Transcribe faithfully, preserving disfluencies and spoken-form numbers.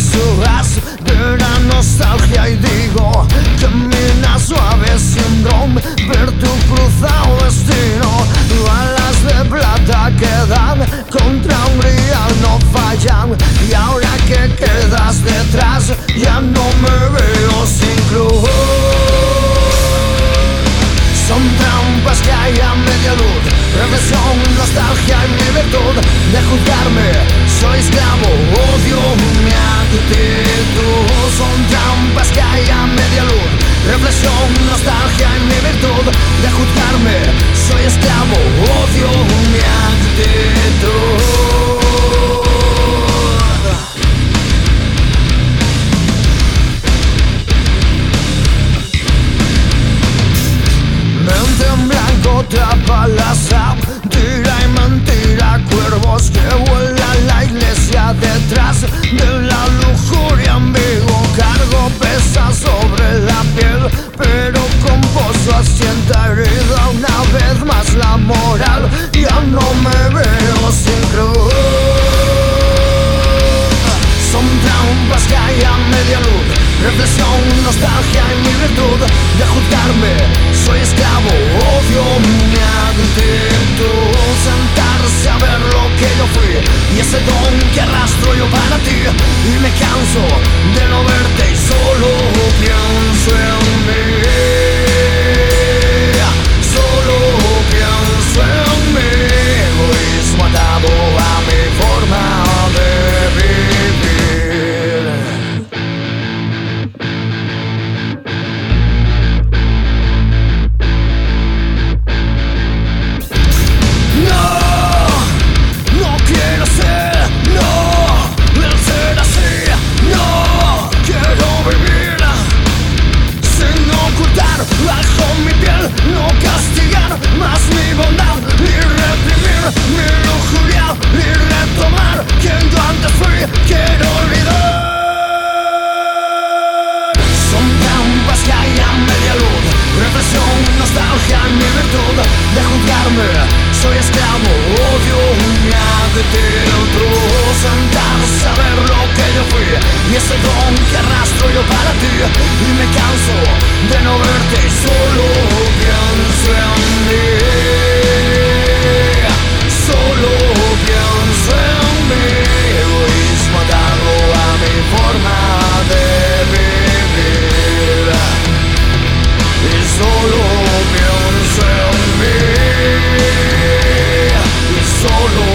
susurras de la nostalgia y digo camina suave sin dron, ver tu cruzado destino. Balas de plata que dan contra un real no fallan, y ahora que quedas detrás ya no me veo sin cruz. Son trampas que hay a media luz, reflexión, nostalgia y mi virtud de juzgarme. Soy esclavo, odio mi actitud. Son trampas que hay a media luz, reflexión, nostalgia y mi virtud de juzgarme. Soy esclavo, odio mi actitud. Mente en blanco tapa la sap, tira y mentira, cuervos que vuelan la iglesia detrás de la lujuria ambiguo. Cargo pesa sobre la piel, pero con pozo asienta herida. Una vez más la moral, ya no me veo sin cruz. Son trampas que hay a media luz, reflexión, nostalgia y mi virtud de juzgarme. Soy esclavo, odio mi actitud. Sentarse a ver lo que yo fui y ese don que arrastro yo para ti. Y me canso de no verte y solo pienso en mí. Solo pienso en mí. Egoísmo atado a mi forma de vivir. Bajo mi piel, no castigar más mi bondad, ni reprimir mi lujuria, ni retomar quien yo antes fui, quiero olvidar. Son trampas que hay a media luz, reflexión, nostalgia y mi virtud de juzgarme. Soy esclavo, odio mi actitud. Sentarse a ver lo que yo fui y ese don que arrastro yo para ti. Y me canso de no verte y solo pienso en mí. Solo pienso en mí. Egoísmo atado a mi forma de vivir. Y solo pienso en mí. Y solo